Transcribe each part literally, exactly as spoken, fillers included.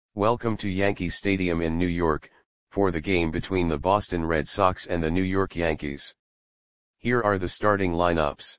Welcome to Yankee Stadium in New York, for the game between the Boston Red Sox and the New York Yankees. Here are the starting lineups.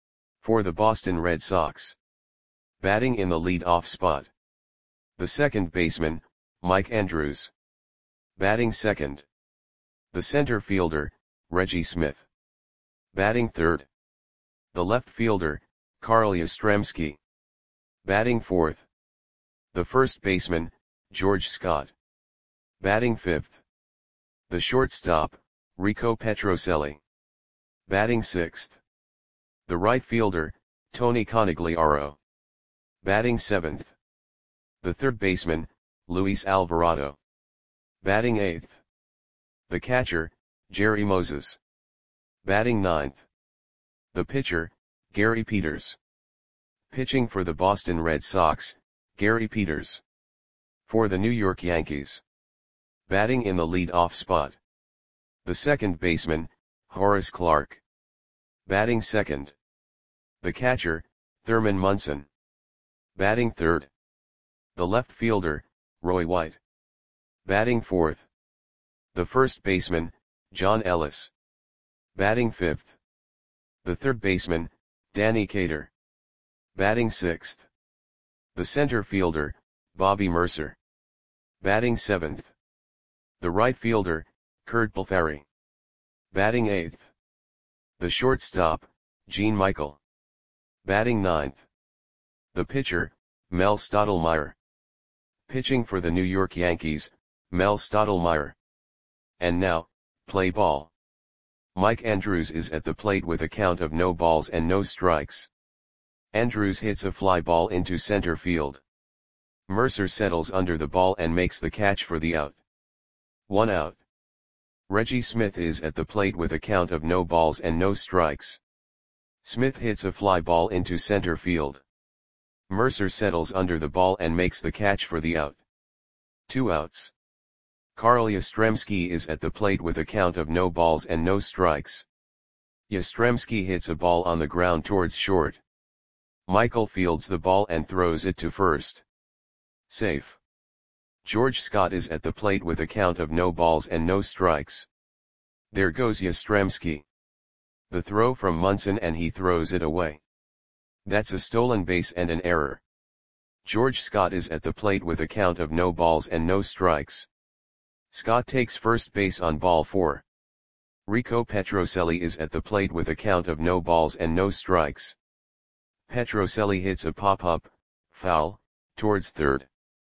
For the Boston Red Sox. Batting in the lead-off spot. The second baseman, Mike Andrews. Batting second. The center fielder, Reggie Smith. Batting third. The left fielder, Carl Yastrzemski. Batting fourth. The first baseman, George Scott. Batting fifth. The shortstop, Rico Petrocelli. Batting sixth. The right fielder, Tony Conigliaro. Batting seventh. The third baseman, Luis Alvarado. Batting eighth. The catcher, Jerry Moses. Batting ninth. The pitcher, Gary Peters. Pitching for the Boston Red Sox, Gary Peters. For the New York Yankees. Batting in the lead-off spot. The second baseman, Horace Clarke. Batting second. The catcher, Thurman Munson. Batting third. The left fielder, Roy White. Batting fourth. The first baseman, John Ellis. Batting fifth. The third baseman, Danny Cater. Batting sixth. The center fielder, Bobby Mercer. Batting seventh. The right fielder, Curt Palfrey. Batting eighth. The shortstop, Gene Michael. Batting ninth. The pitcher, Mel Stottlemyre. Pitching for the New York Yankees, Mel Stottlemyre. And now, play ball. Mike Andrews is at the plate with a count of no balls and no strikes. Andrews hits a fly ball into center field. Mercer settles under the ball and makes the catch for the out. One out. Reggie Smith is at the plate with a count of no balls and no strikes. Smith hits a fly ball into center field. Mercer settles under the ball and makes the catch for the out. Two outs. Carl Yastrzemski is at the plate with a count of no balls and no strikes. Yastrzemski hits a ball on the ground towards short. Michael fields the ball and throws it to first. Safe. George Scott is at the plate with a count of no balls and no strikes. There goes Yastrzemski. The throw from Munson and he throws it away. That's a stolen base and an error. George Scott is at the plate with a count of no balls and no strikes. Scott takes first base on ball four. Rico Petrocelli is at the plate with a count of no balls and no strikes. Petrocelli hits a pop-up, foul, towards third.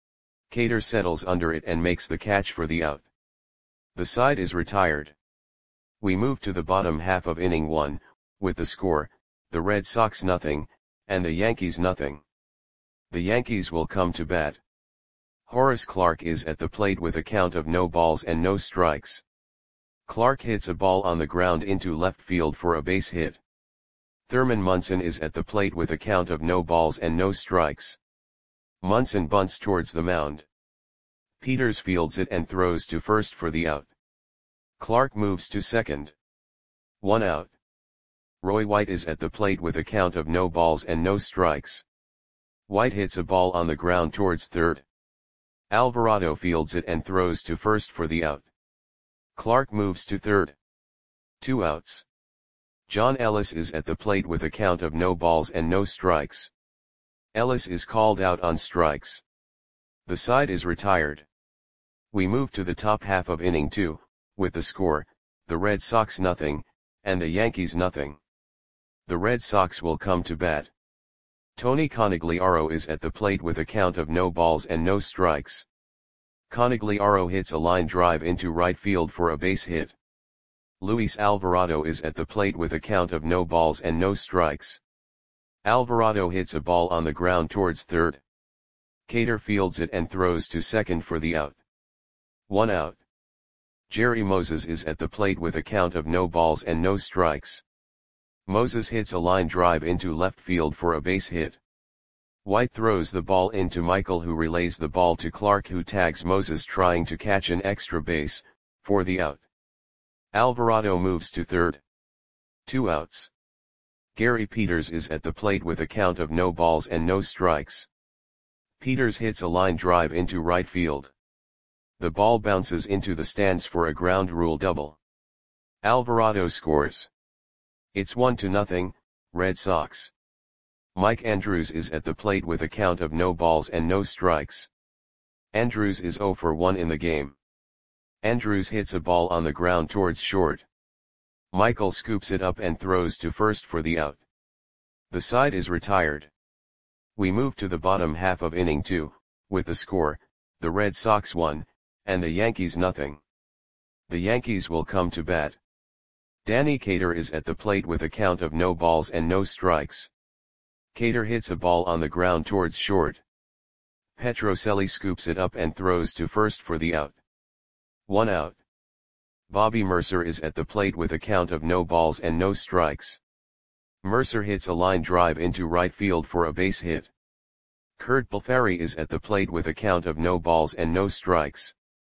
Cater settles under it and makes the catch for the out. The side is retired. We move to the bottom half of inning one, with the score, the Red Sox nothing, and the Yankees nothing. The Yankees will come to bat. Horace Clarke is at the plate with a count of no balls and no strikes. Clarke hits a ball on the ground into left field for a base hit. Thurman Munson is at the plate with a count of no balls and no strikes. Munson bunts towards the mound. Peters fields it and throws to first for the out. Clarke moves to second. One out. Roy White is at the plate with a count of no balls and no strikes. White hits a ball on the ground towards third. Alvarado fields it and throws to first for the out. Clarke moves to third. Two outs. John Ellis is at the plate with a count of no balls and no strikes. Ellis is called out on strikes. The side is retired. We move to the top half of inning two, with the score, the Red Sox nothing, and the Yankees nothing. The Red Sox will come to bat. Tony Conigliaro is at the plate with a count of no balls and no strikes. Conigliaro hits a line drive into right field for a base hit. Luis Alvarado is at the plate with a count of no balls and no strikes. Alvarado hits a ball on the ground towards third. Cater fields it and throws to second for the out. One out. Jerry Moses is at the plate with a count of no balls and no strikes. Moses hits a line drive into left field for a base hit. White throws the ball into Michael, who relays the ball to Clarke, who tags Moses trying to catch an extra base, for the out. Alvarado moves to third. Two outs. Gary Peters is at the plate with a count of no balls and no strikes. Peters hits a line drive into right field. The ball bounces into the stands for a ground rule double. Alvarado scores. It's one to nothing, Red Sox. Mike Andrews is at the plate with a count of no balls and no strikes. Andrews is zero for one in the game. Andrews hits a ball on the ground towards short. Michael scoops it up and throws to first for the out. The side is retired. We move to the bottom half of inning two, with the score, the Red Sox one, and the Yankees nothing. The Yankees will come to bat. Danny Cater is at the plate with a count of no balls and no strikes. Cater hits a ball on the ground towards short. Petrocelli scoops it up and throws to first for the out. One out. Bobby Mercer is at the plate with a count of no balls and no strikes. Mercer hits a line drive into right field for a base hit. Kurt Balfari is at the plate with a count of no balls and no strikes.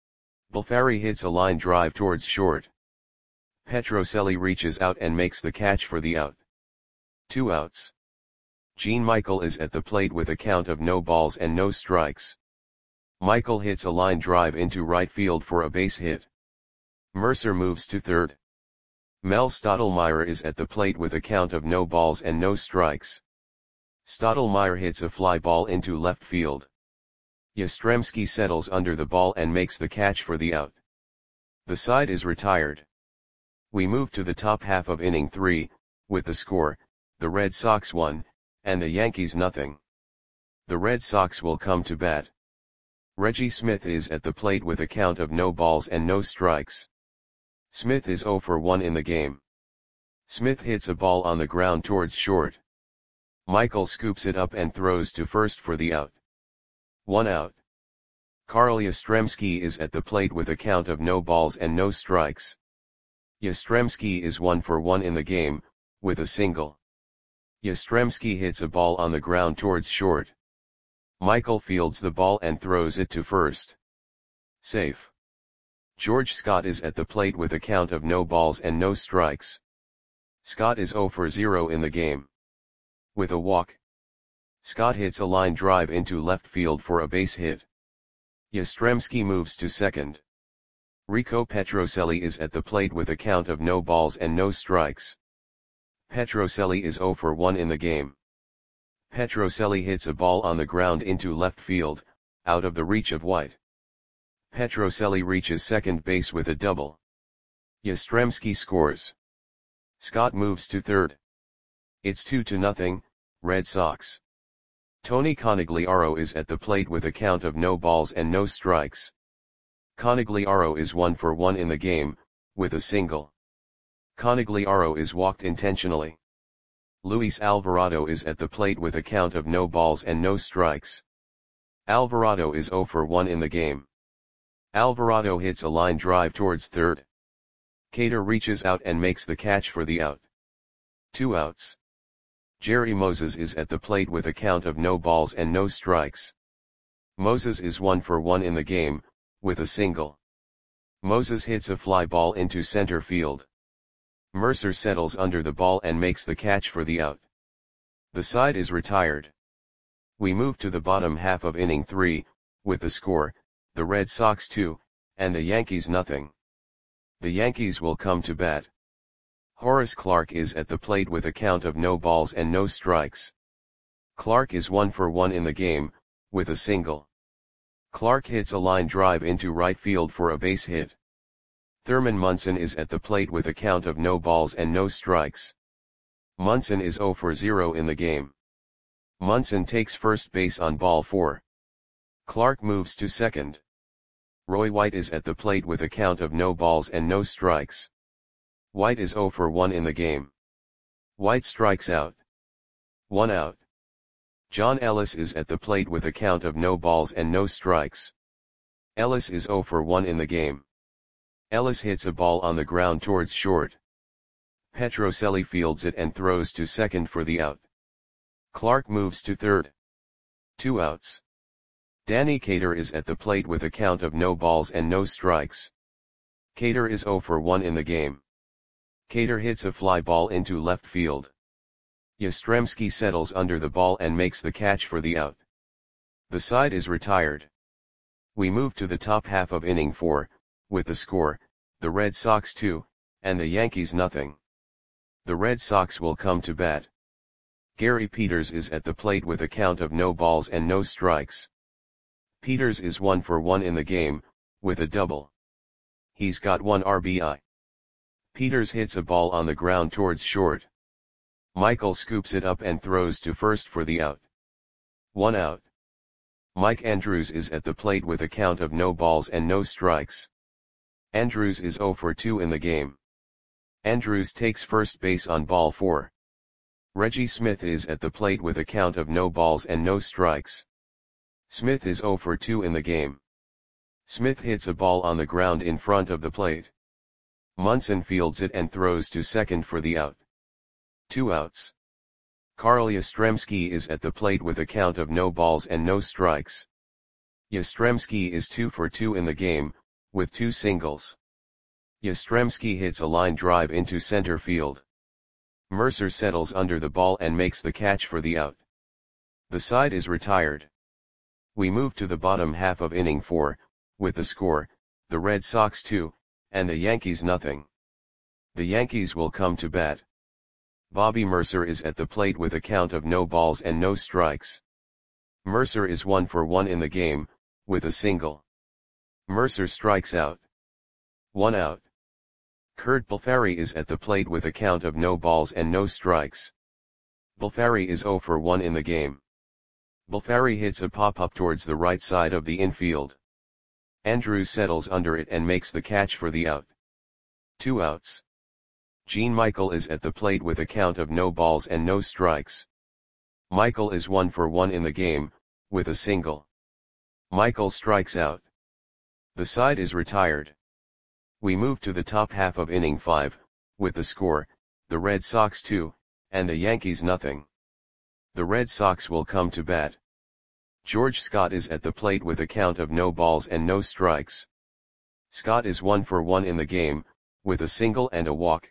Balfari hits a line drive towards short. Petrocelli reaches out and makes the catch for the out. Two outs. Gene Michael is at the plate with a count of no balls and no strikes. Michael hits a line drive into right field for a base hit. Mercer moves to third. Mel Stottlemyre is at the plate with a count of no balls and no strikes. Stottlemyre hits a fly ball into left field. Yastrzemski settles under the ball and makes the catch for the out. The side is retired. We move to the top half of inning three, with the score, the Red Sox one, and the Yankees nothing. The Red Sox will come to bat. Reggie Smith is at the plate with a count of no balls and no strikes. Smith is zero for one in the game. Smith hits a ball on the ground towards short. Michael scoops it up and throws to first for the out. One out. Carl Yastrzemski is at the plate with a count of no balls and no strikes. Yastrzemski is one for one in the game, with a single. Yastrzemski hits a ball on the ground towards short. Michael fields the ball and throws it to first. Safe. George Scott is at the plate with a count of no balls and no strikes. Scott is zero for zero in the game. With a walk. Scott hits a line drive into left field for a base hit. Yastrzemski moves to second. Rico Petrocelli is at the plate with a count of no balls and no strikes. Petrocelli is zero for one in the game. Petrocelli hits a ball on the ground into left field, out of the reach of White. Petrocelli reaches second base with a double. Yastrzemski scores. Scott moves to third. It's two to nothing, Red Sox. Tony Conigliaro is at the plate with a count of no balls and no strikes. Conigliaro is one for one in the game, with a single. Conigliaro is walked intentionally. Luis Alvarado is at the plate with a count of no balls and no strikes. Alvarado is zero for one in the game. Alvarado hits a line drive towards third. Cater reaches out and makes the catch for the out. Two outs. Jerry Moses is at the plate with a count of no balls and no strikes. Moses is one for one in the game, with a single. Moses hits a fly ball into center field. Mercer settles under the ball and makes the catch for the out. The side is retired. We move to the bottom half of inning three, with the score, the Red Sox two, and the Yankees nothing. The Yankees will come to bat. Horace Clarke is at the plate with a count of no balls and no strikes. Clarke is one for one in the game, with a single. Clarke hits a line drive into right field for a base hit. Thurman Munson is at the plate with a count of no balls and no strikes. Munson is zero for zero in the game. Munson takes first base on ball four. Clarke moves to second. Roy White is at the plate with a count of no balls and no strikes. White is zero for one in the game. White strikes out. One out. John Ellis is at the plate with a count of no balls and no strikes. Ellis is zero for one in the game. Ellis hits a ball on the ground towards short. Petrocelli fields it and throws to second for the out. Clarke moves to third. Two outs. Danny Cater is at the plate with a count of no balls and no strikes. Cater is zero for one in the game. Cater hits a fly ball into left field. Yastrzemski settles under the ball and makes the catch for the out. The side is retired. We move to the top half of inning four, with the score, the Red Sox two, and the Yankees nothing. The Red Sox will come to bat. Gary Peters is at the plate with a count of no balls and no strikes. Peters is one for one in the game, with a double. He's got one R B I. Peters hits a ball on the ground towards short. Michael scoops it up and throws to first for the out. One out. Mike Andrews is at the plate with a count of no balls and no strikes. Andrews is zero for two in the game. Andrews takes first base on ball four. Reggie Smith is at the plate with a count of no balls and no strikes. Smith is zero for two in the game. Smith hits a ball on the ground in front of the plate. Munson fields it and throws to second for the out. Two outs. Carl Yastrzemski is at the plate with a count of no balls and no strikes. Yastrzemski is two for two in the game, with two singles. Yastrzemski hits a line drive into center field. Mercer settles under the ball and makes the catch for the out. The side is retired. We move to the bottom half of inning four, with the score, the Red Sox two, and the Yankees nothing. The Yankees will come to bat. Bobby Mercer is at the plate with a count of no balls and no strikes. Mercer is one for one in the game, with a single. Mercer strikes out. One out. Kurt Balfari is at the plate with a count of no balls and no strikes. Balfari is zero for one in the game. Balfari hits a pop-up towards the right side of the infield. Andrews settles under it and makes the catch for the out. Two outs. Gene Michael is at the plate with a count of no balls and no strikes. Michael is one for one in the game, with a single. Michael strikes out. The side is retired. We move to the top half of inning five, with the score, the Red Sox two, and the Yankees nothing. The Red Sox will come to bat. George Scott is at the plate with a count of no balls and no strikes. Scott is one for one in the game, with a single and a walk.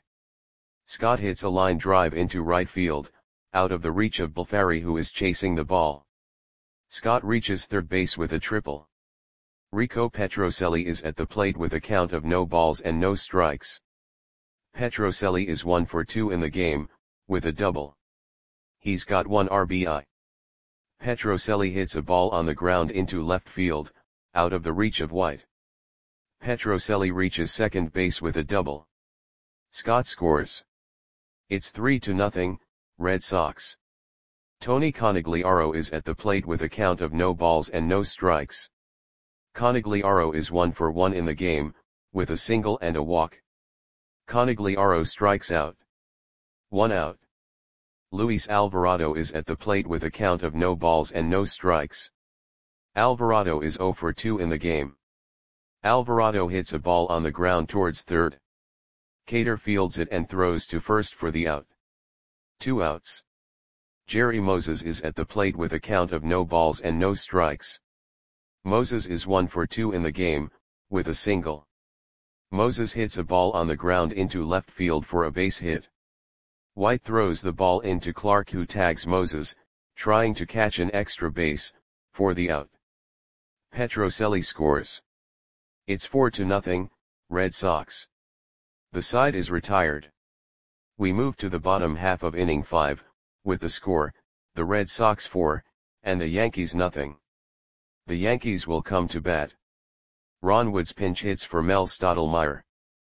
Scott hits a line drive into right field, out of the reach of Balfari who is chasing the ball. Scott reaches third base with a triple. Rico Petrocelli is at the plate with a count of no balls and no strikes. Petrocelli is one for two in the game, with a double. He's got one R B I. Petrocelli hits a ball on the ground into left field, out of the reach of White. Petrocelli reaches second base with a double. Scott scores. It's three to nothing, Red Sox. Tony Conigliaro is at the plate with a count of no balls and no strikes. Conigliaro is one for one in the game, with a single and a walk. Conigliaro strikes out. One out. Luis Alvarado is at the plate with a count of no balls and no strikes. Alvarado is zero for two in the game. Alvarado hits a ball on the ground towards third. Cater fields it and throws to first for the out. Two outs. Jerry Moses is at the plate with a count of no balls and no strikes. Moses is one for two in the game, with a single. Moses hits a ball on the ground into left field for a base hit. White throws the ball into Clark who tags Moses, trying to catch an extra base, for the out. Petrocelli scores. It's four to nothing, Red Sox. The side is retired. We move to the bottom half of inning five, with the score, the Red Sox four, and the Yankees nothing. The Yankees will come to bat. Ron Woods pinch hits for Mel Stottlemyre.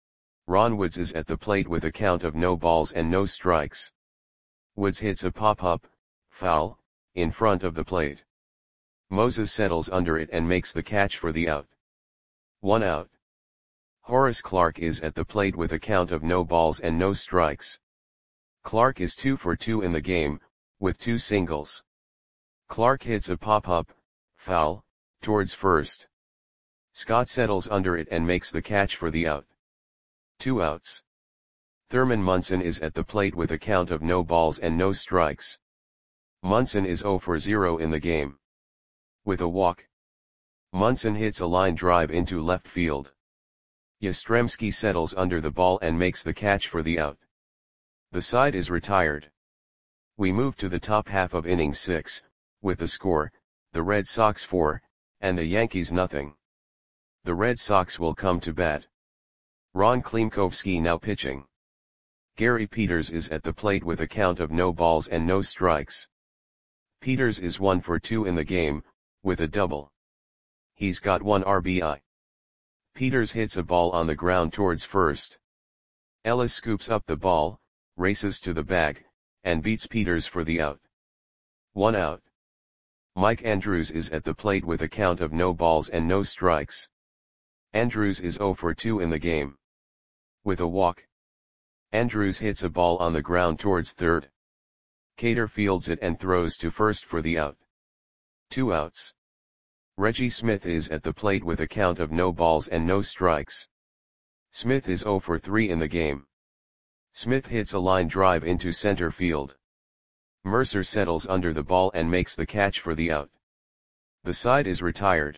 Ron Woods is at the plate with a count of no balls and no strikes. Woods hits a pop-up, foul, in front of the plate. Moses settles under it and makes the catch for the out. One out. Horace Clarke is at the plate with a count of no balls and no strikes. Clarke is two for two in the game, with two singles. Clarke hits a pop-up, foul, towards first. Scott settles under it and makes the catch for the out. Two outs. Thurman Munson is at the plate with a count of no balls and no strikes. Munson is zero for zero in the game. With a walk. Munson hits a line drive into left field. Yastrzemski settles under the ball and makes the catch for the out. The side is retired. We move to the top half of inning six, with the score, the Red Sox four, and the Yankees nothing. The Red Sox will come to bat. Ron Klimkowski now pitching. Gary Peters is at the plate with a count of no balls and no strikes. Peters is one for two in the game, with a double. He's got one R B I. Peters hits a ball on the ground towards first. Ellis scoops up the ball, races to the bag, and beats Peters for the out. One out. Mike Andrews is at the plate with a count of no balls and no strikes. Andrews is zero for two in the game. With a walk. Andrews hits a ball on the ground towards third. Cater fields it and throws to first for the out. Two outs. Reggie Smith is at the plate with a count of no balls and no strikes. Smith is zero for three in the game. Smith hits a line drive into center field. Mercer settles under the ball and makes the catch for the out. The side is retired.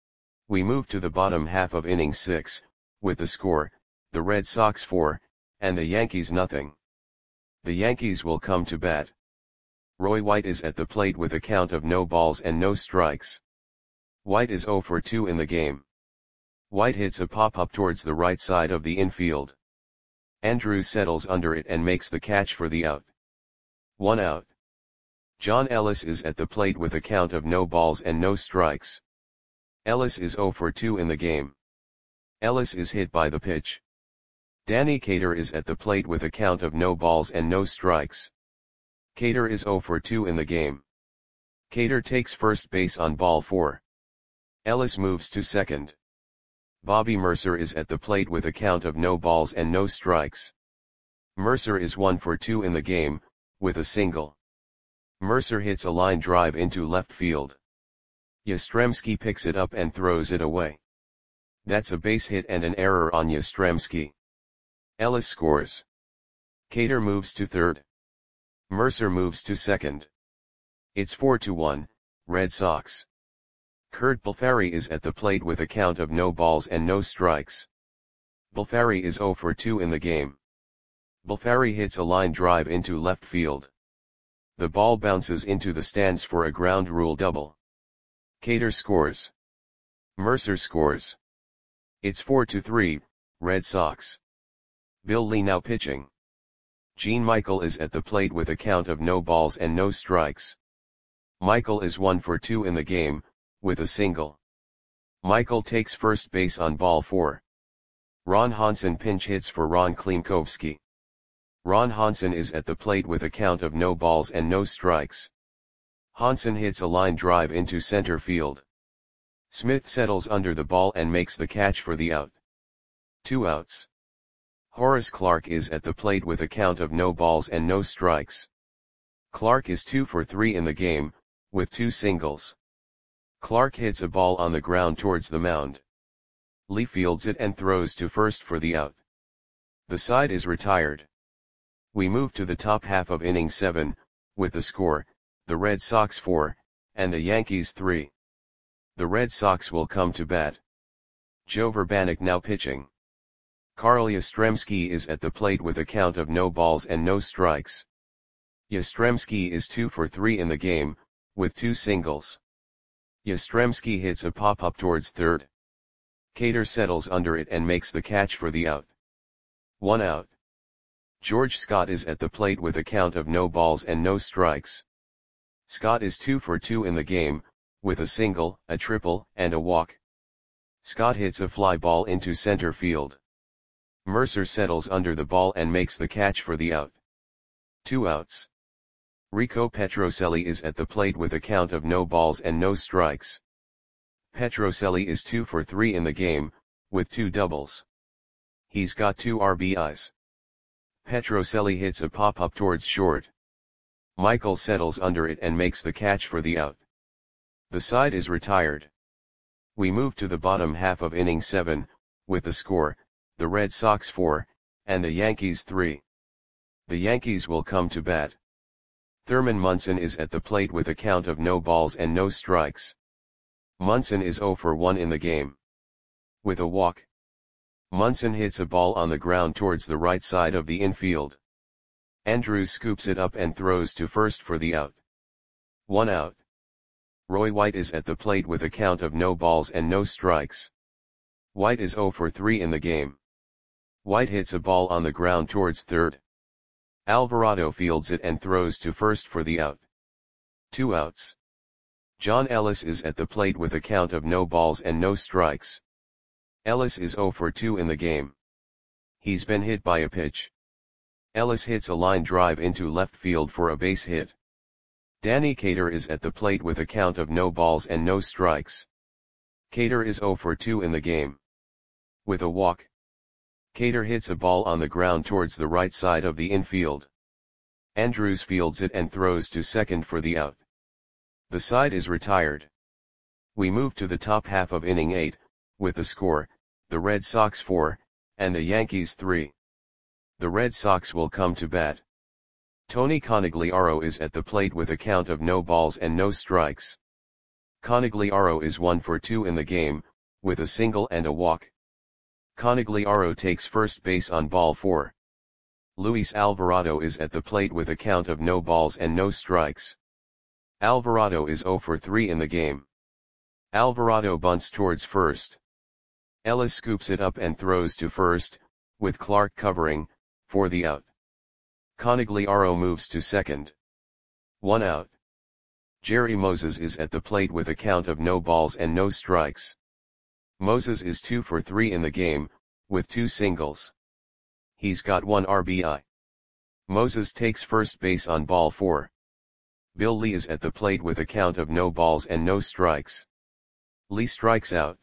We move to the bottom half of inning six, with the score, the Red Sox four, and the Yankees nothing. The Yankees will come to bat. Roy White is at the plate with a count of no balls and no strikes. White is zero for two in the game. White hits a pop-up towards the right side of the infield. Andrews settles under it and makes the catch for the out. One out. John Ellis is at the plate with a count of no balls and no strikes. Ellis is zero for two in the game. Ellis is hit by the pitch. Danny Cater is at the plate with a count of no balls and no strikes. Cater is zero for two in the game. Cater takes first base on ball four. Ellis moves to second. Bobby Mercer is at the plate with a count of no balls and no strikes. Mercer is one for two in the game, with a single. Mercer hits a line drive into left field. Yastrzemski picks it up and throws it away. That's a base hit and an error on Yastrzemski. Ellis scores. Cater moves to third. Mercer moves to second. It's four to one, Red Sox. Kurt Balfari is at the plate with a count of no balls and no strikes. Balfari is zero for two in the game. Balfari hits a line drive into left field. The ball bounces into the stands for a ground rule double. Cater scores. Mercer scores. It's four to three, Red Sox. Bill Lee now pitching. Gene Michael is at the plate with a count of no balls and no strikes. Michael is one for two in the game, with a single. Michael takes first base on ball four. Ron Hansen pinch hits for Ron Klimkowski. Ron Hansen is at the plate with a count of no balls and no strikes. Hansen hits a line drive into center field. Smith settles under the ball and makes the catch for the out. Two outs. Horace Clarke is at the plate with a count of no balls and no strikes. Clarke is two for three in the game, with two singles. Clarke hits a ball on the ground towards the mound. Lee fields it and throws to first for the out. The side is retired. We move to the top half of inning seven, with the score, the Red Sox four, and the Yankees three. The Red Sox will come to bat. Joe Vrbanek now pitching. Carl Yastrzemski is at the plate with a count of no balls and no strikes. Yastrzemski is two for three in the game, with two singles. Yastrzemski hits a pop-up towards third. Cater settles under it and makes the catch for the out. One out. George Scott is at the plate with a count of no balls and no strikes. Scott is two for two in the game, with a single, a triple, and a walk. Scott hits a fly ball into center field. Mercer settles under the ball and makes the catch for the out. Two outs. Rico Petrocelli is at the plate with a count of no balls and no strikes. Petrocelli is two for three in the game, with two doubles. He's got two R B Is. Petrocelli hits a pop-up towards short. Michael settles under it and makes the catch for the out. The side is retired. We move to the bottom half of inning seven, with the score, the Red Sox four, and the Yankees three. The Yankees will come to bat. Thurman Munson is at the plate with a count of no balls and no strikes. Munson is zero for one in the game. With a walk. Munson hits a ball on the ground towards the right side of the infield. Andrews scoops it up and throws to first for the out. One out. Roy White is at the plate with a count of no balls and no strikes. White is zero for three in the game. White hits a ball on the ground towards third. Alvarado fields it and throws to first for the out. Two outs. John Ellis is at the plate with a count of no balls and no strikes. Ellis is zero for two in the game. He's been hit by a pitch. Ellis hits a line drive into left field for a base hit. Danny Cater is at the plate with a count of no balls and no strikes. Cater is zero for two in the game. With a walk. Cater hits a ball on the ground towards the right side of the infield. Andrews fields it and throws to second for the out. The side is retired. We move to the top half of inning eight, with the score, the Red Sox four, and the Yankees three. The Red Sox will come to bat. Tony Conigliaro is at the plate with a count of no balls and no strikes. Conigliaro is one for two in the game, with a single and a walk. Conigliaro takes first base on ball four. Luis Alvarado is at the plate with a count of no balls and no strikes. Alvarado is zero for three in the game. Alvarado bunts towards first. Ellis scoops it up and throws to first, with Clark covering, for the out. Conigliaro moves to second. One out. Jerry Moses is at the plate with a count of no balls and no strikes. Moses is two for three in the game, with two singles. He's got one R B I. Moses takes first base on ball four. Bill Lee is at the plate with a count of no balls and no strikes. Lee strikes out.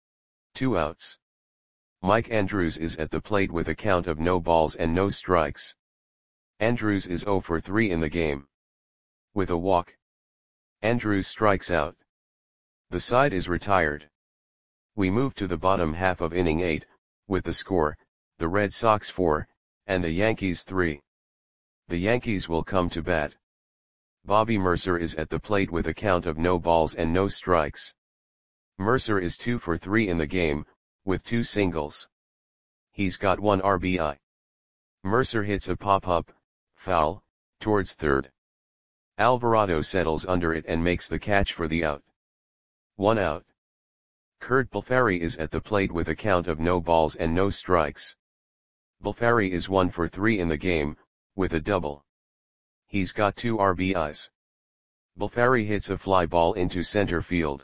Two outs. Mike Andrews is at the plate with a count of no balls and no strikes. Andrews is zero for three in the game. With a walk. Andrews strikes out. The side is retired. We move to the bottom half of inning eight, with the score, the Red Sox four, and the Yankees three. The Yankees will come to bat. Bobby Mercer is at the plate with a count of no balls and no strikes. Mercer is two for three in the game, with two singles. He's got one R B I. Mercer hits a pop-up, foul, towards third. Alvarado settles under it and makes the catch for the out. One out. Kurt Balfari is at the plate with a count of no balls and no strikes. Balfari is one for three in the game, with a double. He's got two R B Is. Balfari hits a fly ball into center field.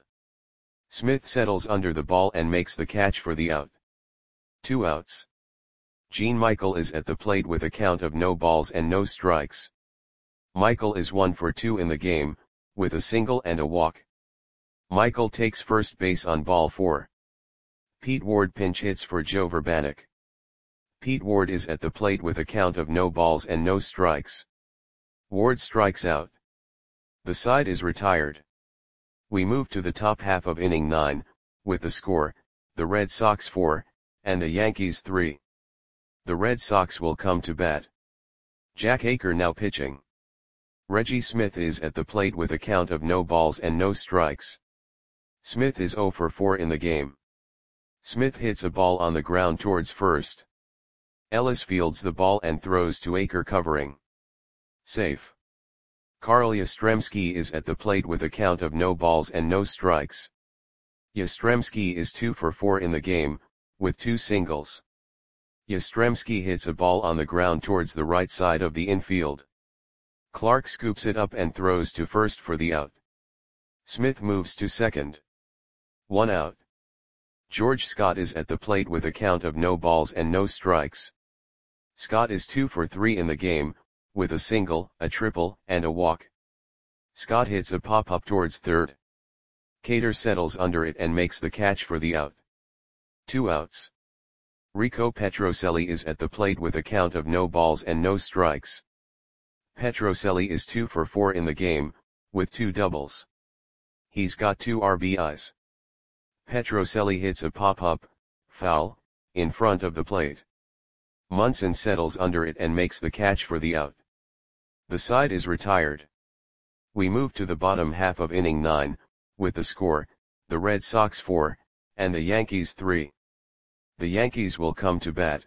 Smith settles under the ball and makes the catch for the out. Two outs. Gene Michael is at the plate with a count of no balls and no strikes. Michael is one for two in the game, with a single and a walk. Michael takes first base on ball four. Pete Ward pinch hits for Joe Vrbanek. Pete Ward is at the plate with a count of no balls and no strikes. Ward strikes out. The side is retired. We move to the top half of inning nine, with the score, the Red Sox four, and the Yankees three. The Red Sox will come to bat. Jack Aker now pitching. Reggie Smith is at the plate with a count of no balls and no strikes. Smith is zero for four in the game. Smith hits a ball on the ground towards first. Ellis fields the ball and throws to Aker covering. Safe. Carl Yastrzemski is at the plate with a count of no balls and no strikes. Yastrzemski is two for four in the game, with two singles. Yastrzemski hits a ball on the ground towards the right side of the infield. Clark scoops it up and throws to first for the out. Smith moves to second. One out. George Scott is at the plate with a count of no balls and no strikes. Scott is two for three in the game, with a single, a triple, and a walk. Scott hits a pop-up towards third. Cater settles under it and makes the catch for the out. Two outs. Rico Petrocelli is at the plate with a count of no balls and no strikes. Petrocelli is two for four in the game, with two doubles. He's got two R B Is. Petrocelli hits a pop-up, foul, in front of the plate. Munson settles under it and makes the catch for the out. The side is retired. We move to the bottom half of inning nine, with the score, the Red Sox four, and the Yankees three. The Yankees will come to bat.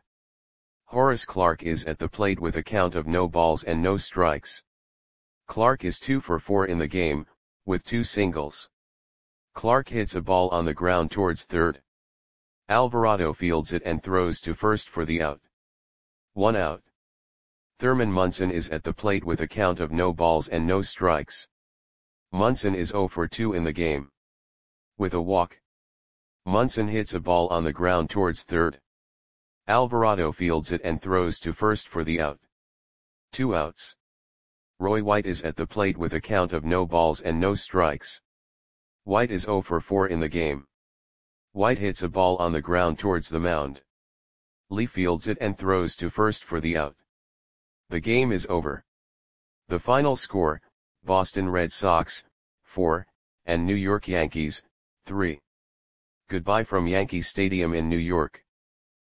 Horace Clarke is at the plate with a count of no balls and no strikes. Clarke is two for four in the game, with two singles. Clark hits a ball on the ground towards third. Alvarado fields it and throws to first for the out. One out. Thurman Munson is at the plate with a count of no balls and no strikes. Munson is zero for two in the game. With a walk, Munson hits a ball on the ground towards third. Alvarado fields it and throws to first for the out. Two outs. Roy White is at the plate with a count of no balls and no strikes. White is zero for four in the game. White hits a ball on the ground towards the mound. Lee fields it and throws to first for the out. The game is over. The final score, Boston Red Sox, four, and New York Yankees, three. Goodbye from Yankee Stadium in New York.